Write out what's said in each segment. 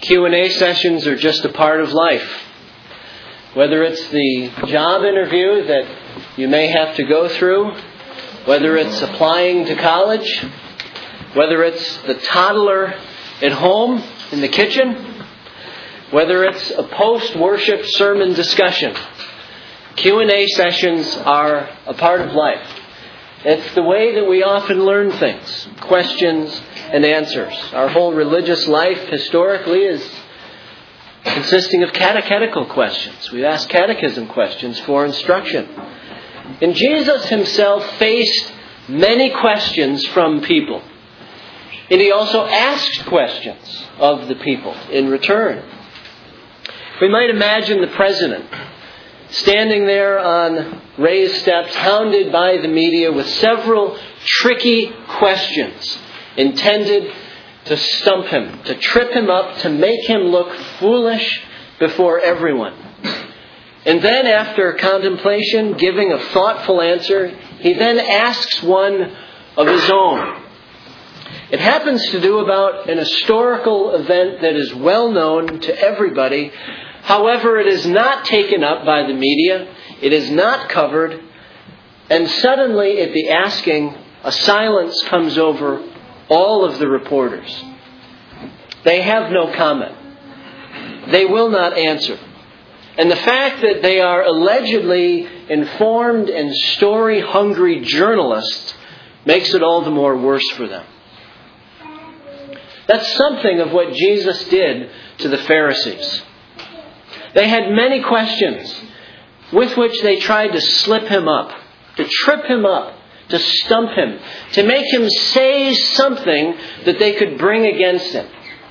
Q&A sessions are just a part of life. Whether it's the job interview that you may have to go through, whether it's applying to college, whether it's the toddler at home in the kitchen, whether it's a post-worship sermon discussion, Q&A sessions are a part of life. It's the way that we often learn things, questions and answers. Our whole religious life historically is consisting of catechetical questions. We ask catechism questions for instruction. And Jesus himself faced many questions from people. And he also asked questions of the people in return. We might imagine the president standing there on raised steps, hounded by the media with several tricky questions intended to stump him, to trip him up, to make him look foolish before everyone. And then after contemplation, giving a thoughtful answer, he then asks one of his own. It happens to do about an historical event that is well known to everybody. However, it is not taken up by the media. It is not covered. And suddenly, at the asking, a silence comes over all of the reporters. They have no comment. They will not answer. And the fact that they are allegedly informed and story-hungry journalists makes it all the more worse for them. That's something of what Jesus did to the Pharisees. They had many questions with which they tried to slip him up, to trip him up, to stump him, to make him say something that they could bring against him.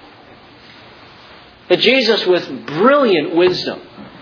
But Jesus, with brilliant wisdom,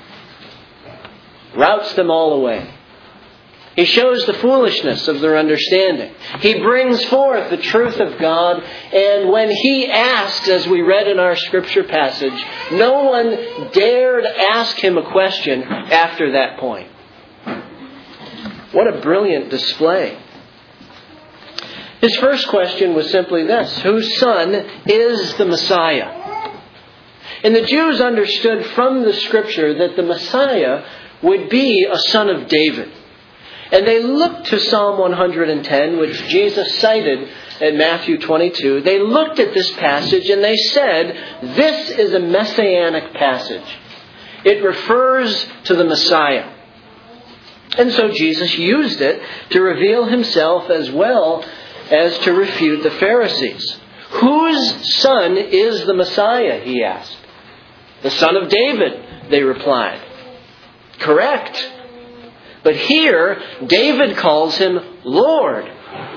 routs them all away. He shows the foolishness of their understanding. He brings forth the truth of God, and when he asks, as we read in our scripture passage, no one dared ask him a question after that point. What a brilliant display. His first question was simply this: whose son is the Messiah? And the Jews understood from the scripture that the Messiah would be a son of David. And they looked to Psalm 110, which Jesus cited in Matthew 22. They looked at this passage and they said, this is a messianic passage. It refers to the Messiah. And so Jesus used it to reveal himself as well as to refute the Pharisees. Whose son is the Messiah, he asked. The son of David, they replied. Correct. But here, David calls him Lord.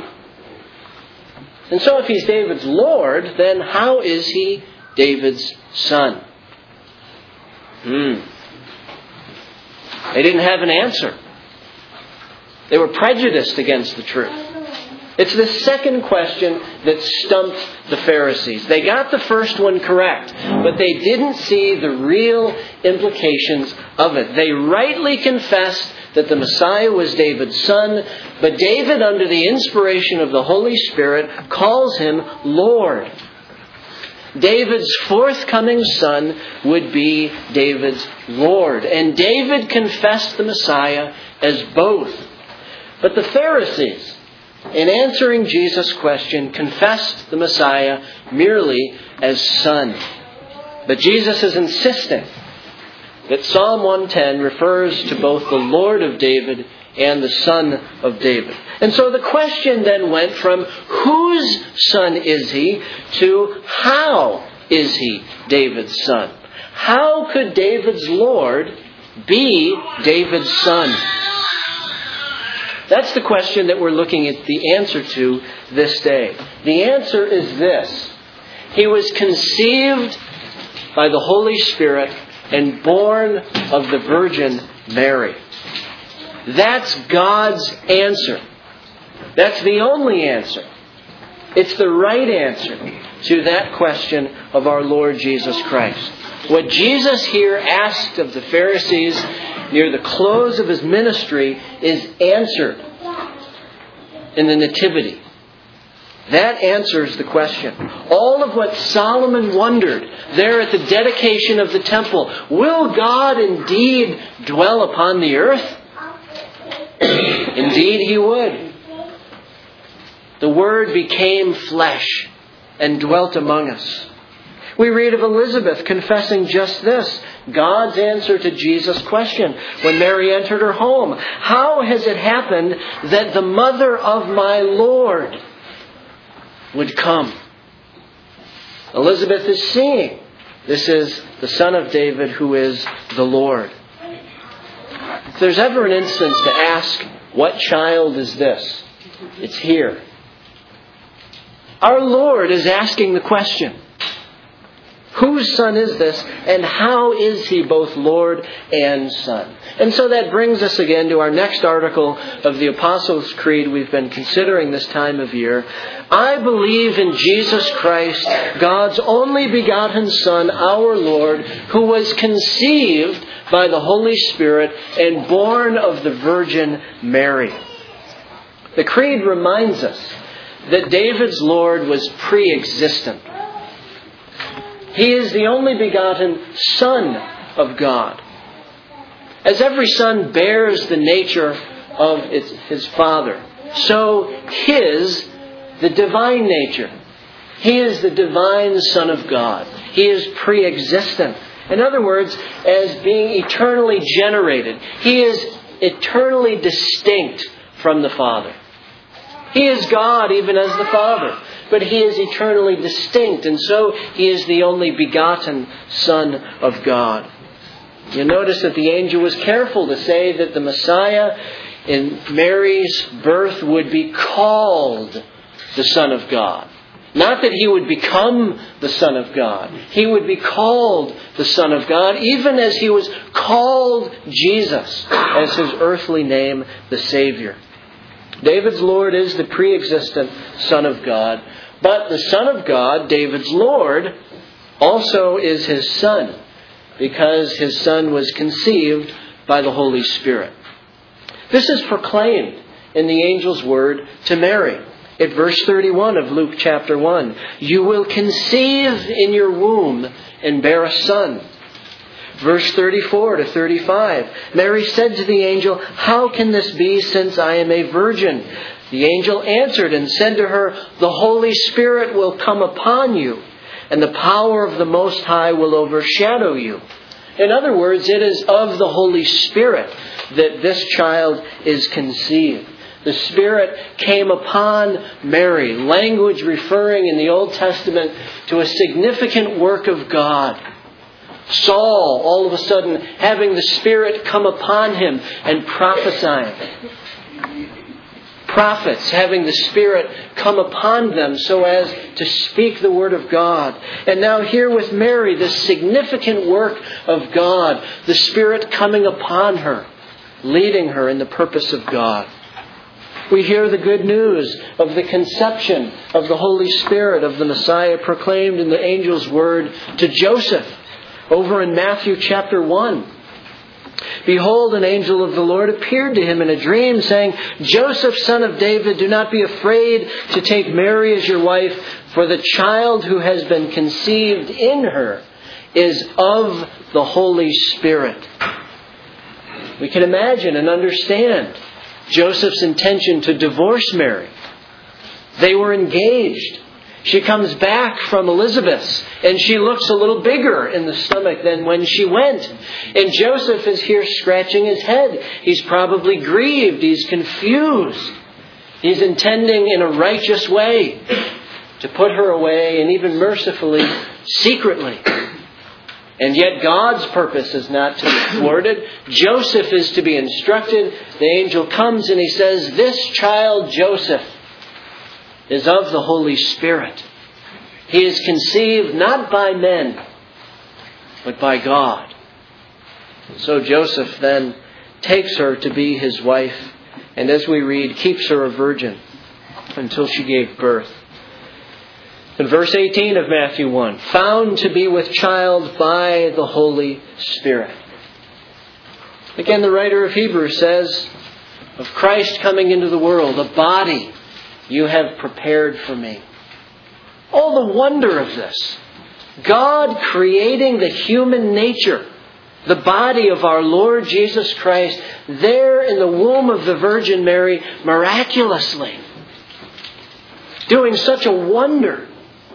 And so if he's David's Lord, then how is he David's son? They didn't have an answer. They were prejudiced against the truth. It's the second question that stumped the Pharisees. They got the first one correct, but they didn't see the real implications of it. They rightly confessed that the Messiah was David's son, but David, under the inspiration of the Holy Spirit, calls him Lord. David's forthcoming son would be David's Lord. And David confessed the Messiah as both. But the Pharisees, in answering Jesus' question, confessed the Messiah merely as son. But Jesus is insisting that Psalm 110 refers to both the Lord of David and the Son of David. And so the question then went from whose son is he to how is he David's son? How could David's Lord be David's son? That's the question that we're looking at the answer to this day. The answer is this: he was conceived by the Holy Spirit and born of the Virgin Mary. That's God's answer. That's the only answer. It's the right answer to that question of our Lord Jesus Christ. What Jesus here asked of the Pharisees near the close of his ministry is answered in the Nativity. That answers the question. All of what Solomon wondered there at the dedication of the temple, will God indeed dwell upon the earth? Indeed He would. The Word became flesh and dwelt among us. We read of Elizabeth confessing just this, God's answer to Jesus' question when Mary entered her home. How has it happened that the mother of my Lord would come? Elizabeth is seeing. This is the Son of David who is the Lord. If there's ever an instance to ask, what child is this? It's here. Our Lord is asking the question, whose son is this, and how is He both Lord and Son? And so that brings us again to our next article of the Apostles' Creed we've been considering this time of year. I believe in Jesus Christ, God's only begotten Son, our Lord, who was conceived by the Holy Spirit and born of the Virgin Mary. The Creed reminds us that David's Lord was pre-existent. He is the only begotten Son of God. As every son bears the nature of his father, so His, the divine nature. He is the divine Son of God. He is pre-existent. In other words, as being eternally generated. He is eternally distinct from the Father. He is God even as the Father. But He is eternally distinct, and so He is the only begotten Son of God. You notice that the angel was careful to say that the Messiah in Mary's birth would be called the Son of God. Not that He would become the Son of God. He would be called the Son of God, even as He was called Jesus as His earthly name, the Savior. David's Lord is the pre-existent Son of God. But the Son of God, David's Lord, also is His Son, because His Son was conceived by the Holy Spirit. This is proclaimed in the angel's word to Mary. At verse 31 of Luke chapter 1, you will conceive in your womb and bear a son. Verse 34 to 35, Mary said to the angel, how can this be since I am a virgin? The angel answered and said to her, the Holy Spirit will come upon you, and the power of the Most High will overshadow you. In other words, it is of the Holy Spirit that this child is conceived. The Spirit came upon Mary, language referring in the Old Testament to a significant work of God. Saul, all of a sudden, having the Spirit come upon him and prophesying. Prophets having the Spirit come upon them so as to speak the Word of God. And now here with Mary, the significant work of God, the Spirit coming upon her, leading her in the purpose of God. We hear the good news of the conception of the Holy Spirit, of the Messiah proclaimed in the angel's word to Joseph over in Matthew chapter 1. Behold, an angel of the Lord appeared to him in a dream, saying, Joseph, son of David, do not be afraid to take Mary as your wife, for the child who has been conceived in her is of the Holy Spirit. We can imagine and understand Joseph's intention to divorce Mary. They were engaged. She comes back from Elizabeth's, and she looks a little bigger in the stomach than when she went. And Joseph is here scratching his head. He's probably grieved. He's confused. He's intending in a righteous way to put her away, and even mercifully, secretly. And yet God's purpose is not to be thwarted. Joseph is to be instructed. The angel comes and he says, this child Joseph is of the Holy Spirit. He is conceived not by men, but by God. So Joseph then takes her to be his wife, and as we read, keeps her a virgin until she gave birth. In verse 18 of Matthew 1, found to be with child by the Holy Spirit. Again, the writer of Hebrews says of Christ coming into the world, a body you have prepared for me. Oh, the wonder of this. God creating the human nature, the body of our Lord Jesus Christ, there in the womb of the Virgin Mary, miraculously. Doing such a wonder.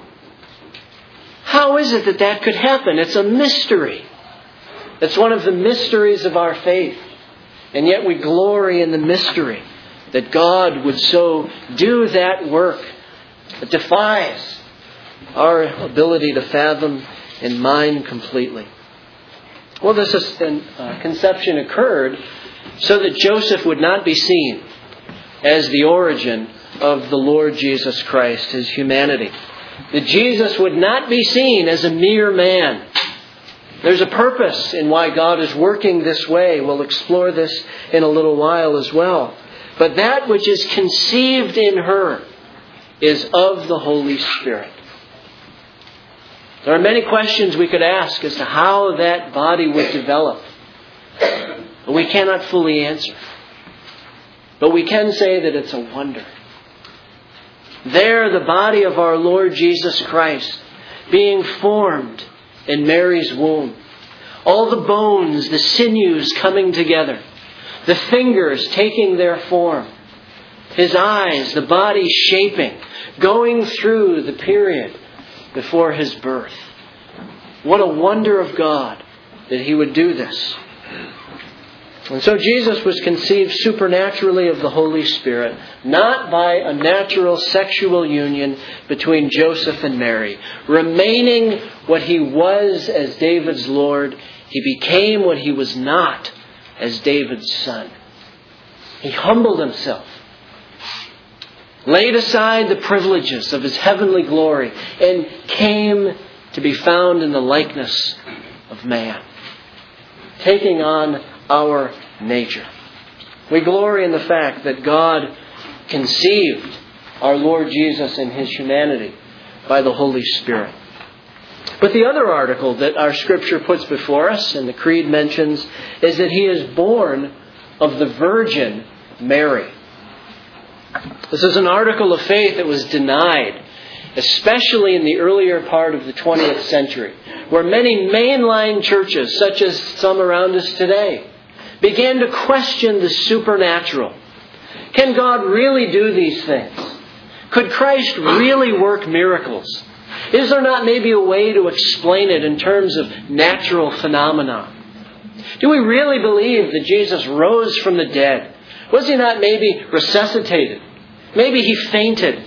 How is it that that could happen? It's a mystery. It's one of the mysteries of our faith. And yet we glory in the mystery that God would so do that work. It defies our ability to fathom and mind completely. Well, this conception occurred so that Joseph would not be seen as the origin of the Lord Jesus Christ, His humanity. That Jesus would not be seen as a mere man. There's a purpose in why God is working this way. We'll explore this in a little while as well. But that which is conceived in her is of the Holy Spirit. There are many questions we could ask as to how that body would develop. But we cannot fully answer. But we can say that it's a wonder. There, the body of our Lord Jesus Christ being formed in Mary's womb. All the bones, the sinews coming together. The fingers taking their form. His eyes, the body shaping. Going through the period before His birth. What a wonder of God that He would do this. And so Jesus was conceived supernaturally of the Holy Spirit, not by a natural sexual union between Joseph and Mary. Remaining what He was as David's Lord, He became what He was not as David's son. He humbled Himself, laid aside the privileges of His heavenly glory, and came to be found in the likeness of man, taking on our nature. We glory in the fact that God conceived our Lord Jesus in His humanity by the Holy Spirit. But the other article that our Scripture puts before us, and the Creed mentions, is that He is born of the Virgin Mary. This is an article of faith that was denied, especially in the earlier part of the 20th century, where many mainline churches, such as some around us today, began to question the supernatural. Can God really do these things? Could Christ really work miracles? Is there not maybe a way to explain it in terms of natural phenomena? Do we really believe that Jesus rose from the dead? Was He not maybe resuscitated? Maybe He fainted.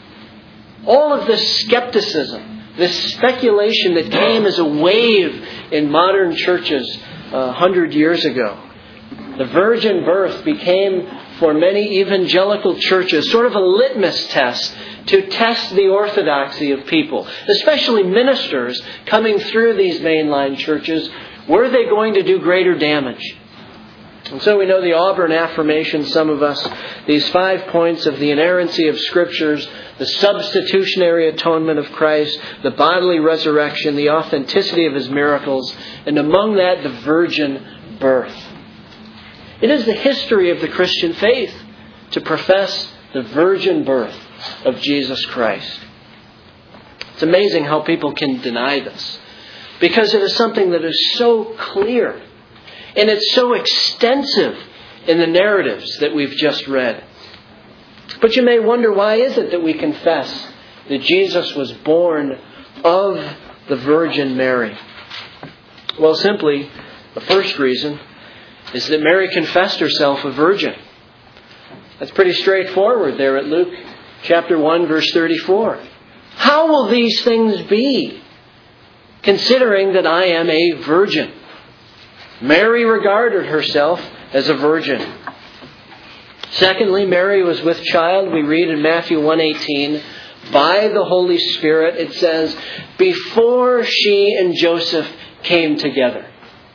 All of this skepticism, this speculation that came as a wave in modern churches 100 years ago. The virgin birth became, for many evangelical churches, sort of a litmus test to test the orthodoxy of people, especially ministers coming through these mainline churches. Were they going to do greater damage? And so we know the Auburn affirmation, some of us, these 5 points of the inerrancy of Scriptures, the substitutionary atonement of Christ, the bodily resurrection, the authenticity of His miracles, and among that, the virgin birth. It is the history of the Christian faith to profess the virgin birth of Jesus Christ. It's amazing how people can deny this, because it is something that is so clear, and it's so extensive in the narratives that we've just read. But you may wonder, why is it that we confess that Jesus was born of the Virgin Mary? Well, simply, the first reason is that Mary confessed herself a virgin. That's pretty straightforward there at Luke chapter 1, verse 34. How will these things be, considering that I am a virgin? Mary regarded herself as a virgin. Secondly, Mary was with child. We read in Matthew 1:18, by the Holy Spirit, it says, before she and Joseph came together.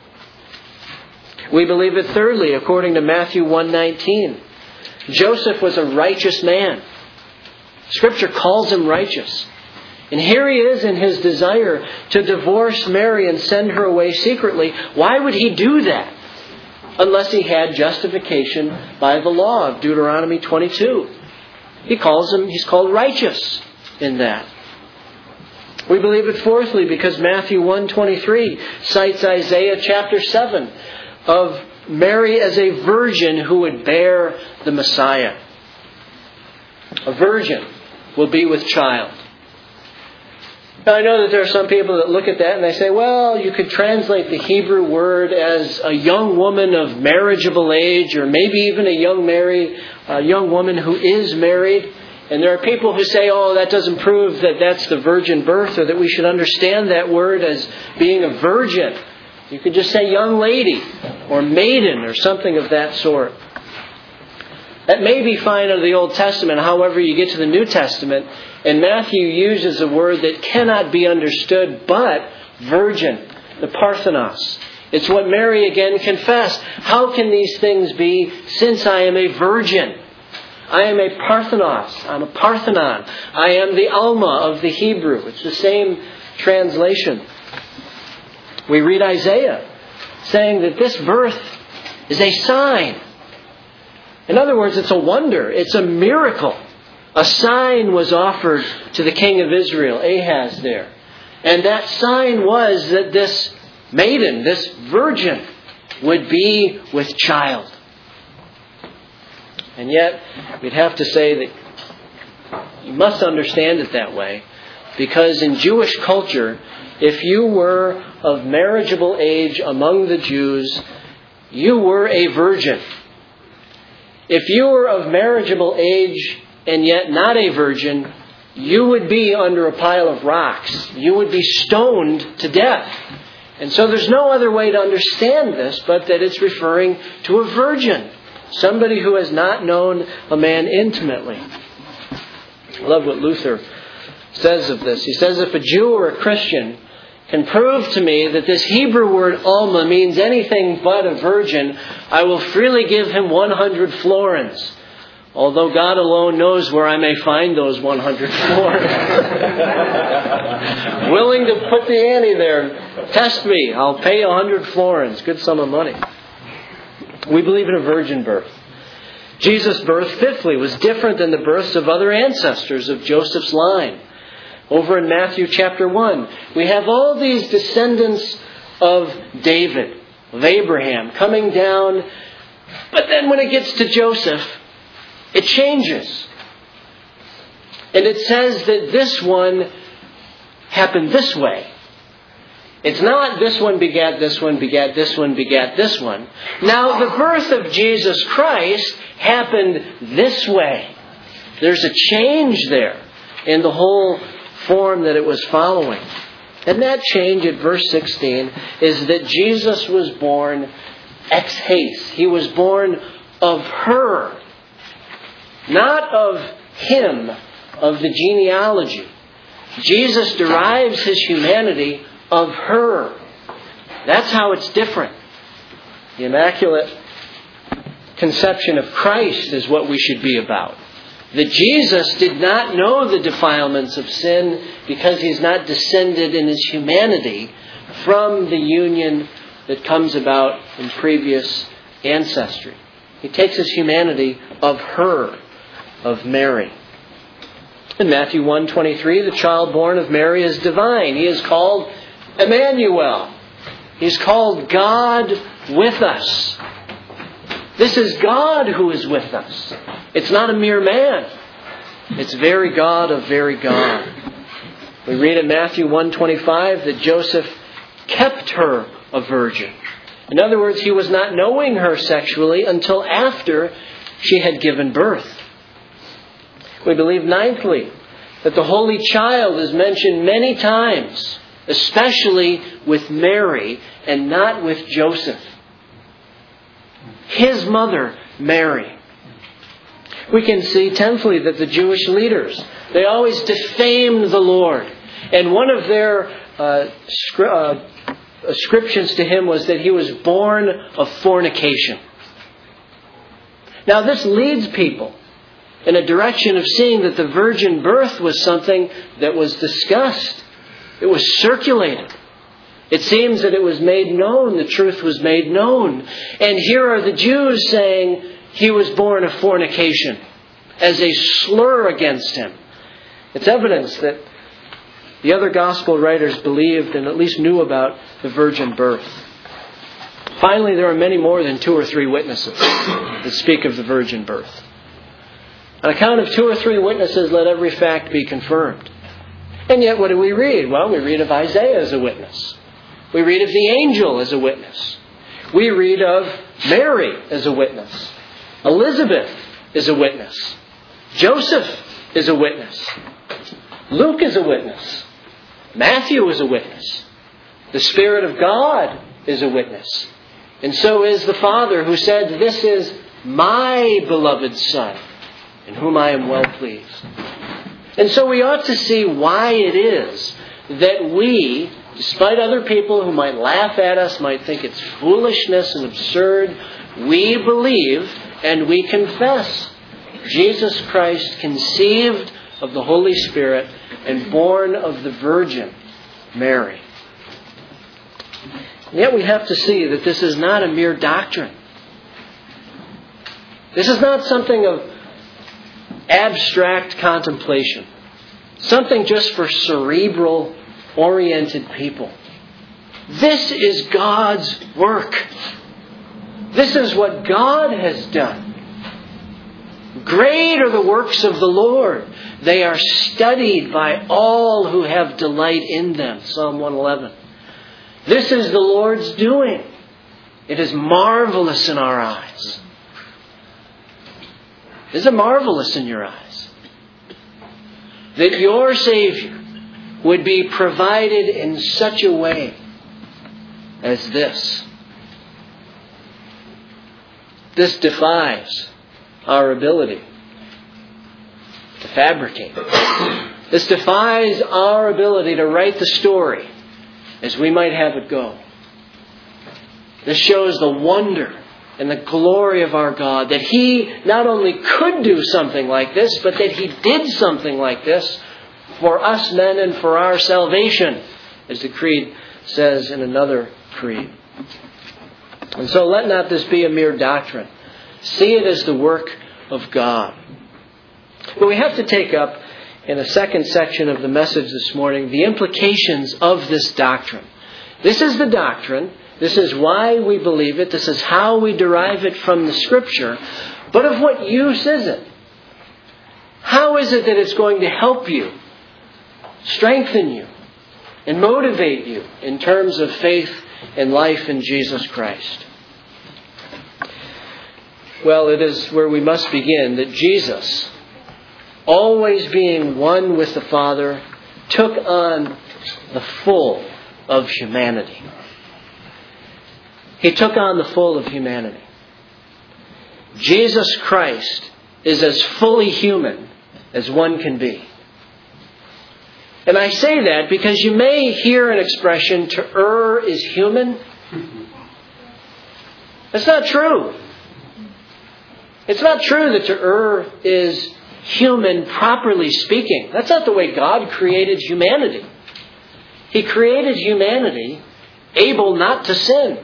We believe it thirdly, according to Matthew 1:19. Joseph was a righteous man. Scripture calls him righteous. And here he is in his desire to divorce Mary and send her away secretly. Why would he do that? Unless he had justification by the law of Deuteronomy 22. he's called righteous in that. We believe it fourthly because Matthew 1:23 cites Isaiah chapter 7 of Mary as a virgin who would bear the Messiah. A virgin will be with child. Now, I know that there are some people that look at that and they say, well, you could translate the Hebrew word as a young woman of marriageable age, or maybe even a young woman who is married. And there are people who say, oh, that doesn't prove that that's the virgin birth, or that we should understand that word as being a virgin. You could just say young lady or maiden or something of that sort. That may be fine of the Old Testament. However, you get to the New Testament, and Matthew uses a word that cannot be understood but virgin, the Parthenos. It's what Mary again confessed. How can these things be since I am a virgin? I am a Parthenos. I'm a Parthenon. I am the Alma of the Hebrew. It's the same translation. We read Isaiah saying that this birth is a sign. In other words, it's a wonder. It's a miracle. A sign was offered to the king of Israel, Ahaz there. And that sign was that this maiden, this virgin, would be with child. And yet, we'd have to say that you must understand it that way. Because in Jewish culture, if you were of marriageable age among the Jews, you were a virgin. If you were of marriageable age and yet not a virgin, you would be under a pile of rocks. You would be stoned to death. And so there's no other way to understand this but that it's referring to a virgin. Somebody who has not known a man intimately. I love what Luther says of this. He says, if a Jew or a Christian can prove to me that this Hebrew word Alma means anything but a virgin, I will freely give him 100 florins. Although God alone knows where I may find those 100 florins. Willing to put the ante there. Test me. I'll pay 100 florins. Good sum of money. We believe in a virgin birth. Jesus' birth, fifthly, was different than the births of other ancestors of Joseph's line. Over in Matthew chapter 1, we have all these descendants of David, of Abraham, coming down. But then when it gets to Joseph, it changes. And it says that this one happened this way. It's not this one begat this one, begat this one, begat this one. Now, the birth of Jesus Christ happened this way. There's a change there in the whole form that it was following. And that change at verse 16 is that Jesus was born ex haste. He was born of her. Not of him, of the genealogy. Jesus derives his humanity of her. That's how it's different. The Immaculate Conception of Christ is what we should be about. That Jesus did not know the defilements of sin because he's not descended in his humanity from the union that comes about in previous ancestry. He takes his humanity of her, of Mary. In Matthew 1:23, the child born of Mary is divine. He is called Emmanuel. He's called God with us. This is God who is with us. It's not a mere man. It's very God of very God. We read in Matthew 1:25 that Joseph kept her a virgin. In other words, he was not knowing her sexually until after she had given birth. We believe, ninthly, that the Holy Child is mentioned many times, especially with Mary and not with Joseph. His mother, Mary. We can see, tenthly, that the Jewish leaders, they always defamed the Lord. And one of their ascriptions to him was that he was born of fornication. Now this leads people in a direction of seeing that the virgin birth was something that was discussed. It was circulated. It seems that it was made known. The truth was made known. And here are the Jews saying he was born of fornication. as a slur against him. It's evidence that the other gospel writers believed and at least knew about the virgin birth. Finally, there are many more than 2 or 3 witnesses that speak of the virgin birth. On account of 2 or 3 witnesses, let every fact be confirmed. And yet, what do we read? Well, we read of Isaiah as a witness. We read of the angel as a witness. We read of Mary as a witness. Elizabeth is a witness. Joseph is a witness. Luke is a witness. Matthew is a witness. The Spirit of God is a witness. And so is the Father who said, "This is my beloved Son, in whom I am well pleased." And so we ought to see why it is that we, despite other people who might laugh at us, might think it's foolishness and absurd, we believe and we confess Jesus Christ conceived of the Holy Spirit and born of the Virgin Mary. And yet we have to see that this is not a mere doctrine. This is not something of abstract contemplation. Something just for cerebral-oriented people. This is God's work. This is what God has done. Great are the works of the Lord. They are studied by all who have delight in them. Psalm 111. This is the Lord's doing. It is marvelous in our eyes. Is it marvelous in your eyes? That your Savior would be provided in such a way as this. This defies our ability to fabricate. This defies our ability to write the story as we might have it go. This shows the wonder and the glory of our God, that He not only could do something like this, but that He did something like this for us men and for our salvation, as the Creed says in another creed. And so let not this be a mere doctrine. See it as the work of God. But we have to take up, in a second section of the message this morning, the implications of this doctrine. This is the doctrine. This is why we believe it. This is how we derive it from the Scripture. But of what use is it? How is it that it's going to help you, strengthen you, and motivate you in terms of faith and life in Jesus Christ? Well, it is where we must begin, that Jesus, always being one with the Father, took on the full of humanity. He took on the full of humanity. Jesus Christ is as fully human as one can be. And I say that because you may hear an expression, to err is human. That's not true. It's not true that to err is human, properly speaking. That's not the way God created humanity. He created humanity able not to sin.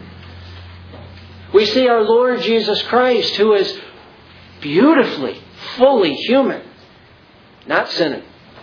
We see our Lord Jesus Christ, who is beautifully, fully human, not sinning.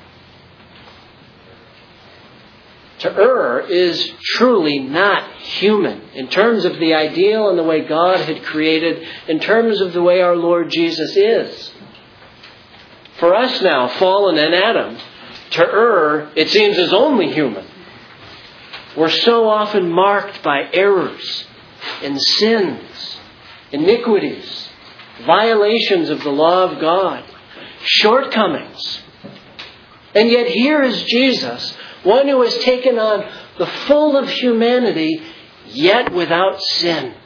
To err is truly not human in terms of the ideal and the way God had created, in terms of the way our Lord Jesus is. For us now, fallen in Adam, to err, it seems, is only human. We're so often marked by errors and sins, iniquities, violations of the law of God, shortcomings. And yet here is Jesus, one who has taken on the full of humanity, yet without sin.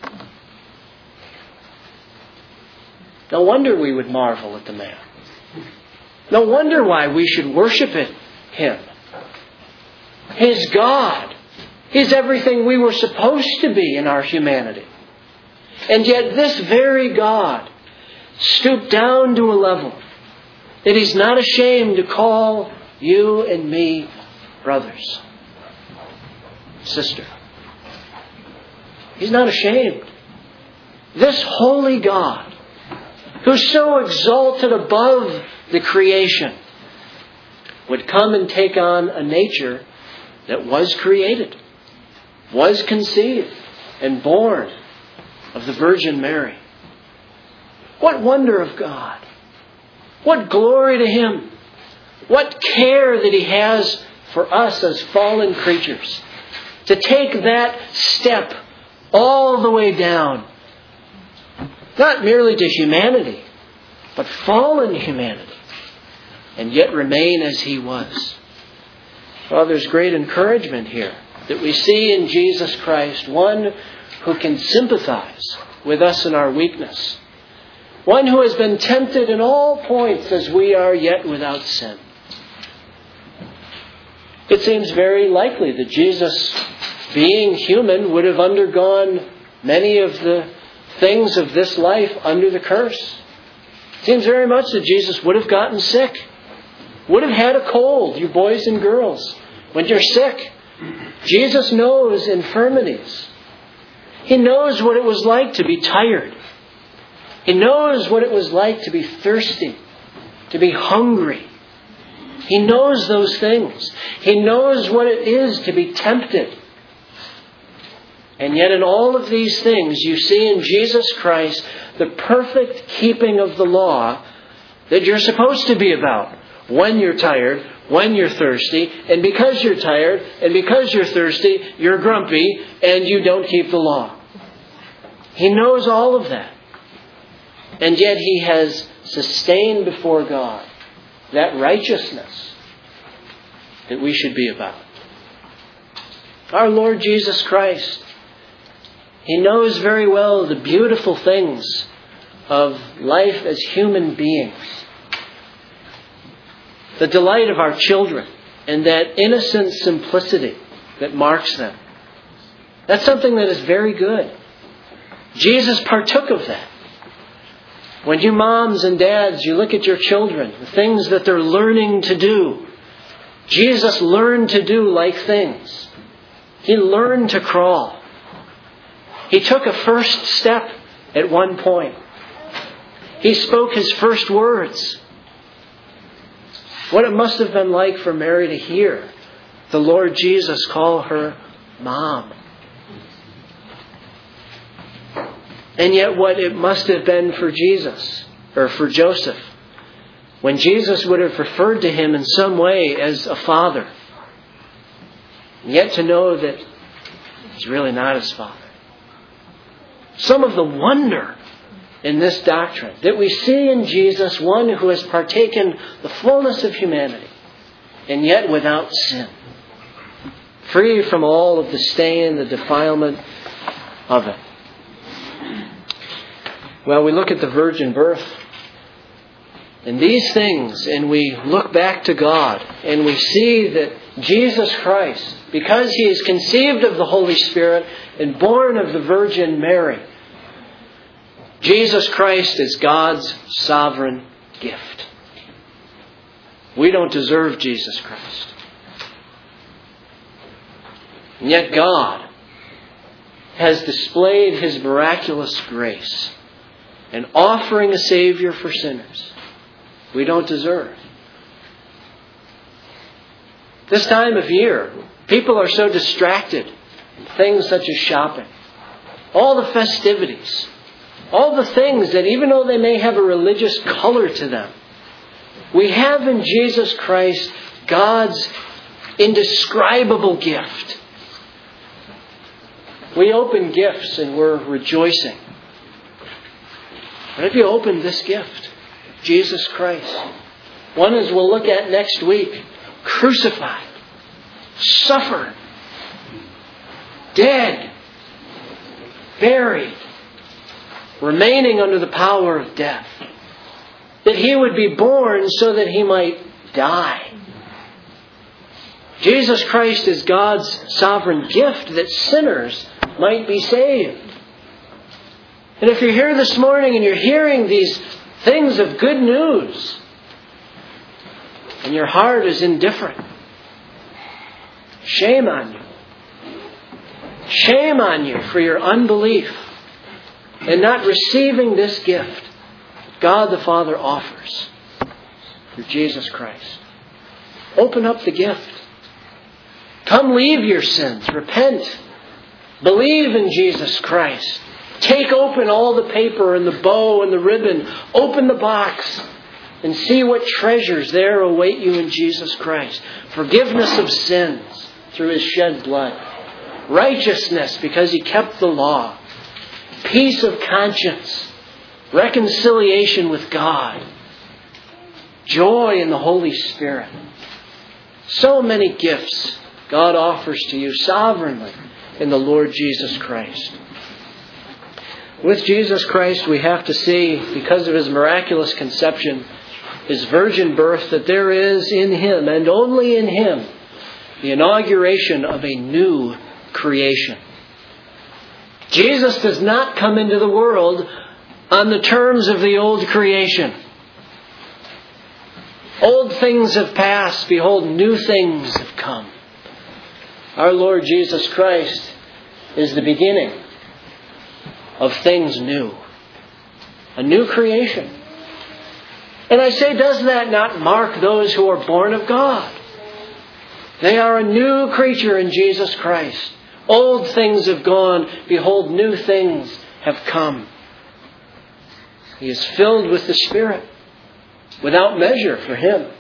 No wonder we would marvel at the man. No wonder why we should worship Him. He's God. He's everything we were supposed to be in our humanity. And yet this very God stooped down to a level that He's not ashamed to call you and me brothers, sister. He's not ashamed. This holy God who's so exalted above the creation, would come and take on a nature that was created, was conceived, and born of the Virgin Mary. What wonder of God! What glory to Him! What care that He has for us as fallen creatures. To take that step all the way down. Not merely to humanity, but fallen humanity. And yet remain as He was. Well, there's great encouragement here that we see in Jesus Christ, one who can sympathize with us in our weakness. One who has been tempted in all points as we are, yet without sin. It seems very likely that Jesus, being human, would have undergone many of the things of this life under the curse. It seems very much that Jesus would have gotten sick. Would have had a cold, you boys and girls. When you're sick, Jesus knows infirmities. He knows what it was like to be tired. He knows what it was like to be thirsty, to be hungry. He knows those things. He knows what it is to be tempted. And yet in all of these things, you see in Jesus Christ the perfect keeping of the law that you're supposed to be about. When you're tired, when you're thirsty, and because you're tired, and because you're thirsty, you're grumpy, and you don't keep the law. He knows all of that. And yet He has sustained before God that righteousness that we should be about. Our Lord Jesus Christ, He knows very well the beautiful things of life as human beings. The delight of our children and that innocent simplicity that marks them. That's something that is very good. Jesus partook of that. When you moms and dads, you look at your children, the things that they're learning to do. Jesus learned to do like things. He learned to crawl. He took a first step at one point. He spoke His first words. What it must have been like for Mary to hear the Lord Jesus call her Mom. And yet what it must have been for Jesus, or for Joseph, when Jesus would have referred to him in some way as a father. And yet to know that He's really not his father. Some of the wonder in this doctrine that we see in Jesus, one who has partaken the fullness of humanity, and yet without sin. Free from all of the stain, the defilement of it. Well, we look at the virgin birth and these things, and we look back to God, and we see that Jesus Christ, because He is conceived of the Holy Spirit and born of the Virgin Mary, Jesus Christ is God's sovereign gift. We don't deserve Jesus Christ. And yet God has displayed His miraculous grace in offering a Savior for sinners we don't deserve. This time of year, people are so distracted in things such as shopping, all the festivities, all the things that even though they may have a religious color to them, we have in Jesus Christ God's indescribable gift. We open gifts and we're rejoicing. But have you opened this gift? Jesus Christ. One as we'll look at next week. Crucified. Suffered. Dead. Buried. Remaining under the power of death. That He would be born so that He might die. Jesus Christ is God's sovereign gift that sinners might be saved. And if you're here this morning and you're hearing these things of good news, and your heart is indifferent, shame on you. Shame on you for your unbelief and not receiving this gift. God the Father offers through Jesus Christ. Open up the gift. Come leave your sins. Repent. Believe in Jesus Christ. Take open all the paper and the bow and the ribbon. Open the box and see what treasures there await you in Jesus Christ. Forgiveness of sins through His shed blood. Righteousness because He kept the law. Peace of conscience. Reconciliation with God. Joy in the Holy Spirit. So many gifts God offers to you sovereignly in the Lord Jesus Christ. With Jesus Christ, we have to see, because of His miraculous conception, His virgin birth, that there is in Him, and only in Him, the inauguration of a new creation. Jesus does not come into the world on the terms of the old creation. Old things have passed. Behold, new things have come. Our Lord Jesus Christ is the beginning of things new. A new creation. And I say, does that not mark those who are born of God? They are a new creature in Jesus Christ. Old things have gone. Behold, new things have come. He is filled with the Spirit without measure for Him.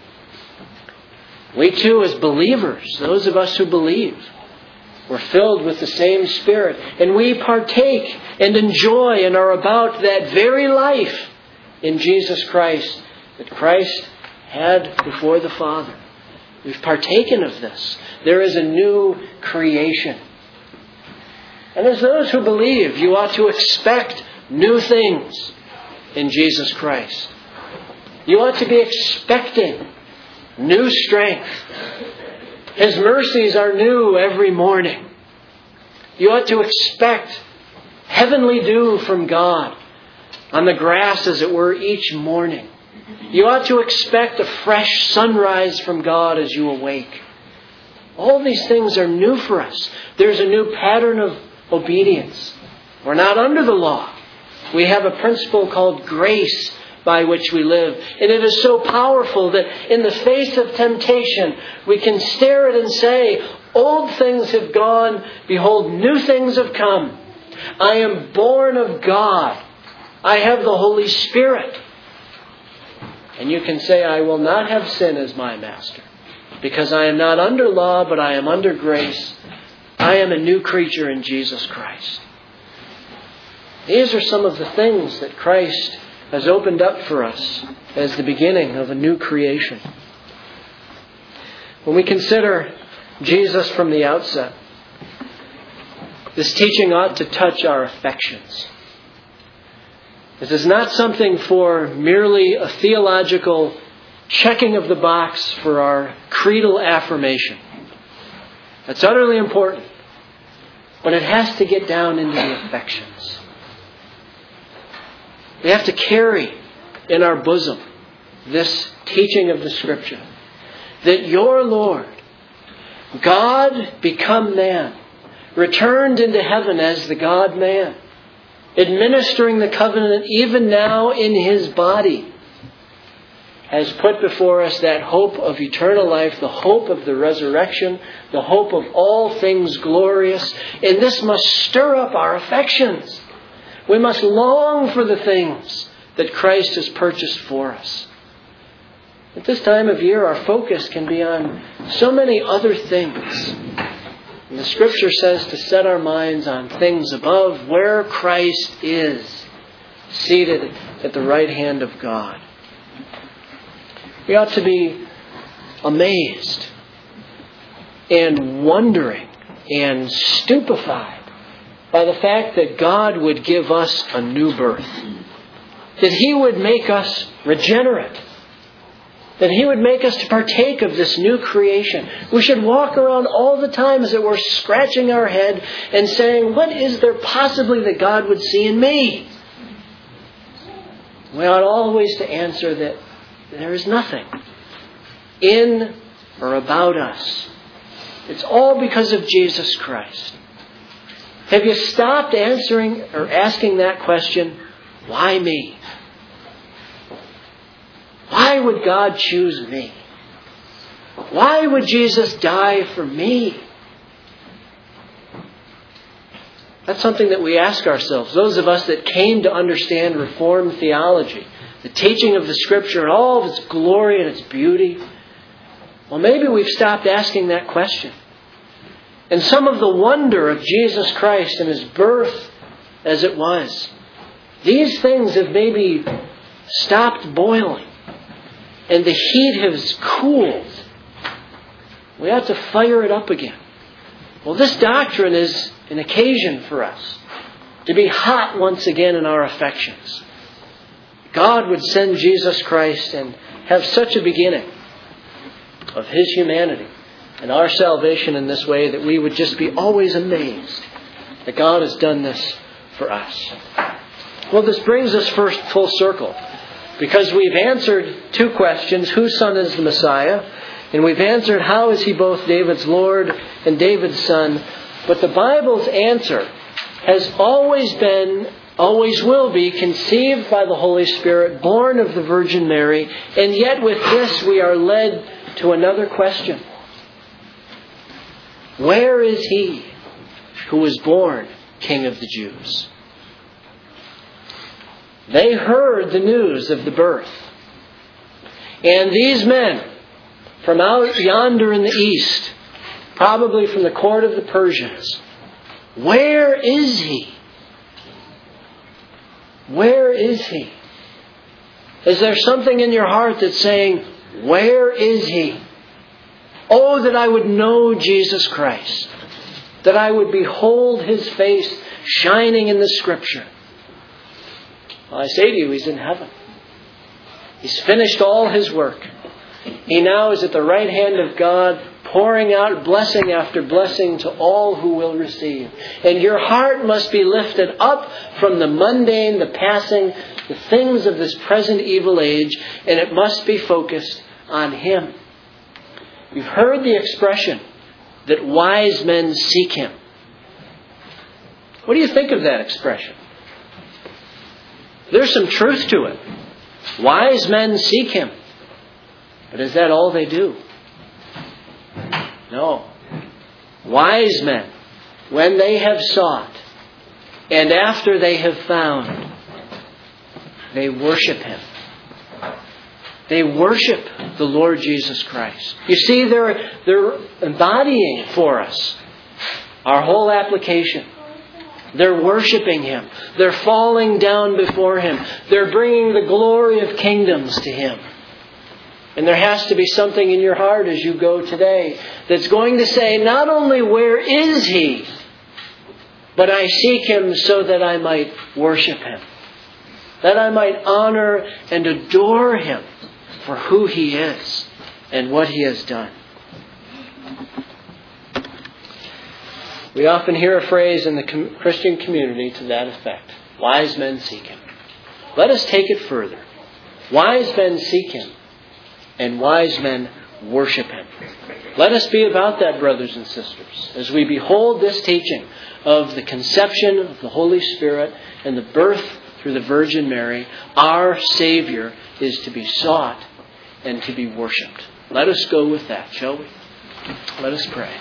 We too, as believers, those of us who believe, we're filled with the same Spirit. And we partake and enjoy and are about that very life in Jesus Christ that Christ had before the Father. We've partaken of this. There is a new creation. And as those who believe, you ought to expect new things in Jesus Christ. You ought to be expecting new strength. His mercies are new every morning. You ought to expect heavenly dew from God on the grass, as it were, each morning. You ought to expect a fresh sunrise from God as you awake. All these things are new for us. There's a new pattern of obedience. We're not under the law. We have a principle called grace by which we live. And it is so powerful that in the face of temptation, we can stare at it and say, old things have gone. Behold, new things have come. I am born of God. I have the Holy Spirit. And you can say, I will not have sin as my master. Because I am not under law, but I am under grace. I am a new creature in Jesus Christ. These are some of the things that Christ has opened up for us as the beginning of a new creation. When we consider Jesus from the outset, this teaching ought to touch our affections. This is not something for merely a theological checking of the box for our creedal affirmation. That's utterly important. But it has to get down into the affections. We have to carry in our bosom this teaching of the Scripture. That your Lord, God become man, returned into heaven as the God-man, administering the covenant even now in His body, has put before us that hope of eternal life, the hope of the resurrection, the hope of all things glorious. And this must stir up our affections. We must long for the things that Christ has purchased for us. At this time of year, our focus can be on so many other things. And the Scripture says to set our minds on things above, where Christ is seated at the right hand of God. We ought to be amazed and wondering and stupefied by the fact that God would give us a new birth. That He would make us regenerate. That He would make us to partake of this new creation. We should walk around all the time as it were scratching our head and saying, what is there possibly that God would see in me? We ought always to answer that there is nothing in or about us. It's all because of Jesus Christ. Have you stopped answering or asking that question, why me? Why would God choose me? Why would Jesus die for me? That's something that we ask ourselves. Those of us that came to understand Reformed theology, the teaching of the Scripture and all of its glory and its beauty, well, maybe we've stopped asking that question. And some of the wonder of Jesus Christ and His birth as it was, these things have maybe stopped boiling and the heat has cooled. We have to fire it up again. Well, this doctrine is an occasion for us to be hot once again in our affections. God would send Jesus Christ and have such a beginning of His humanity and our salvation in this way that we would just be always amazed that God has done this for us. Well, this brings us first full circle, because we've answered two questions. Whose son is the Messiah? And we've answered, how is He both David's Lord and David's son? But the Bible's answer has always been, always will be, conceived by the Holy Spirit, born of the Virgin Mary. And yet with this we are led to another question. Where is He who was born King of the Jews? They heard the news of the birth. And these men from out yonder in the east, probably from the court of the Persians, where is He? Where is He? Is there something in your heart that's saying, where is He? Oh, that I would know Jesus Christ. That I would behold His face shining in the Scripture. Well, I say to you, He's in heaven. He's finished all His work. He now is at the right hand of God, pouring out blessing after blessing to all who will receive. And your heart must be lifted up from the mundane, the passing, the things of this present evil age, and it must be focused on Him. You've heard the expression that wise men seek Him. What do you think of that expression? There's some truth to it. Wise men seek Him. But is that all they do? No. Wise men, when they have sought, and after they have found, they worship Him. They worship the Lord Jesus Christ. You see, they're embodying for us our whole application. They're worshiping Him. They're falling down before Him. They're bringing the glory of kingdoms to Him. And there has to be something in your heart as you go today that's going to say, not only where is He, but I seek Him so that I might worship Him. That I might honor and adore Him for who He is and what He has done. We often hear a phrase in the Christian community to that effect. Wise men seek Him. Let us take it further. Wise men seek Him, and wise men worship Him. Let us be about that, brothers and sisters, as we behold this teaching of the conception of the Holy Spirit and the birth through the Virgin Mary. Our Savior is to be sought and to be worshipped. Let us go with that, shall we? Let us pray.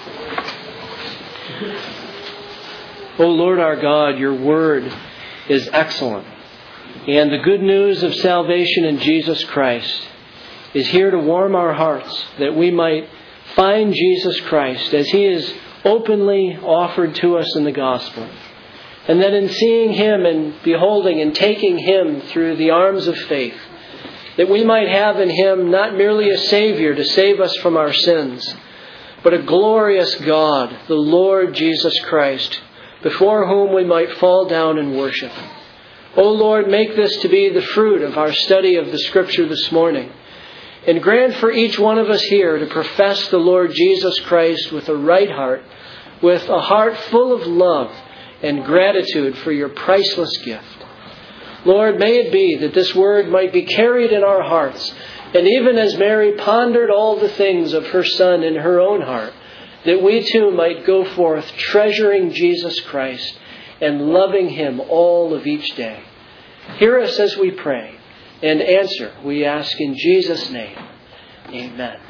O Lord our God, your word is excellent. And the good news of salvation in Jesus Christ is here to warm our hearts, that we might find Jesus Christ as He is openly offered to us in the gospel. And that in seeing Him and beholding and taking Him through the arms of faith, that we might have in Him not merely a Savior to save us from our sins, but a glorious God, the Lord Jesus Christ, before whom we might fall down and worship. O Lord, make this to be the fruit of our study of the Scripture this morning. And grant for each one of us here to profess the Lord Jesus Christ with a right heart, with a heart full of love and gratitude for your priceless gift. Lord, may it be that this word might be carried in our hearts, and even as Mary pondered all the things of her Son in her own heart, that we too might go forth treasuring Jesus Christ and loving Him all of each day. Hear us as we pray. and answer. We ask in Jesus' name. Amen.